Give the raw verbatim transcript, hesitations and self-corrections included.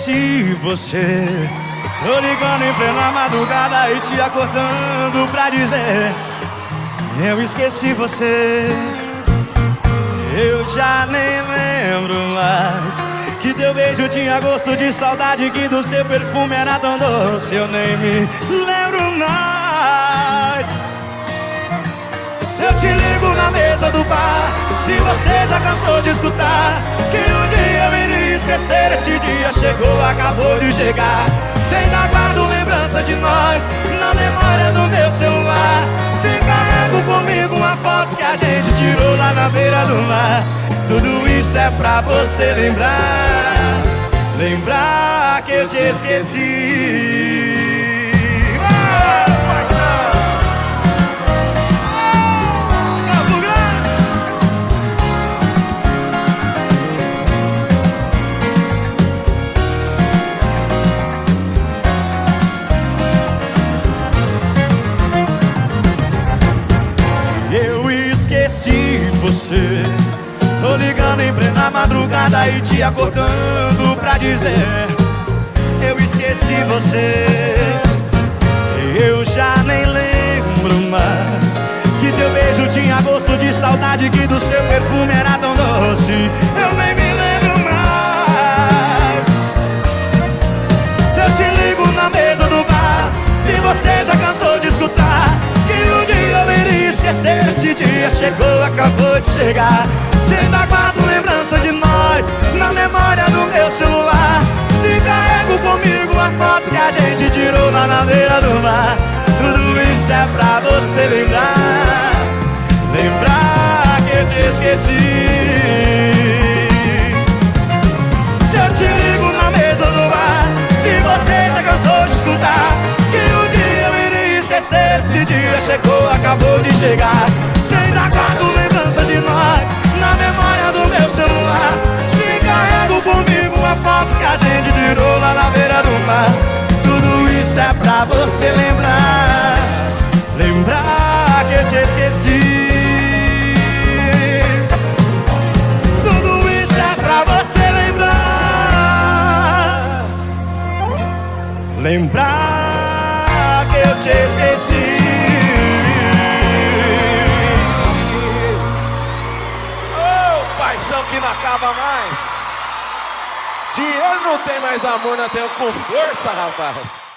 esqueci você. Tô ligando em plena madrugada e te acordando pra dizer: eu esqueci você. Eu já nem lembro mais que teu beijo tinha gosto de saudade, que do seu perfume era tão doce. Eu nem me lembro mais. Se eu te ligo na mesa do bar, se você já cansou de escutar que um dia eu iria esquecer, esse dia chegou, acabou de chegar. Se ainda guardo lembrança de nós na memória do meu celular, se carrego comigo uma foto que a gente tirou lá na beira do mar, tudo isso é pra você lembrar, lembrar que eu te esqueci. Esqueci você. Tô ligando em plena madrugada e te acordando pra dizer: eu esqueci você. Eu já nem lembro mais que teu beijo tinha gosto de saudade, que do seu perfume era tão doce. Eu nem me lembro mais. Se eu te ligo na mesa do bar, se você já cansou de escutar que um dia eu iria esquecer, esse dia chegou, acabou de chegar. Se ainda guardo lembrança de nós na memória do meu celular, se carrego comigo a foto que a gente tirou lá na beira do mar, tudo isso é pra você lembrar, lembrar que eu te esqueci. Se eu te ligo na mesa do bar, se você já cansou de escutar que um dia eu iria esquecer, esse dia chegou, acabou de chegar. Se ainda guardo lembrança de nós na memória do meu celular, se carrego comigo uma foto que a gente tirou lá na beira do mar, tudo isso é pra você lembrar, lembrar que eu te esqueci. Tudo isso é pra você lembrar, lembrar que eu te esqueci. Paixão que não acaba mais. Dinheiro não tem mais amor, não tem com força, rapaz.